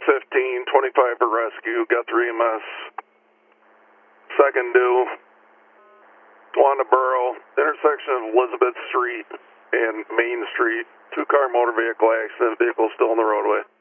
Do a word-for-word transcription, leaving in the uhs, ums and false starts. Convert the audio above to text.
fifteen, twenty-five for rescue, got three E M S. Second due, Wanda Borough, intersection of Elizabeth Street and Main Street. Two car motor vehicle accident, vehicle still in the roadway.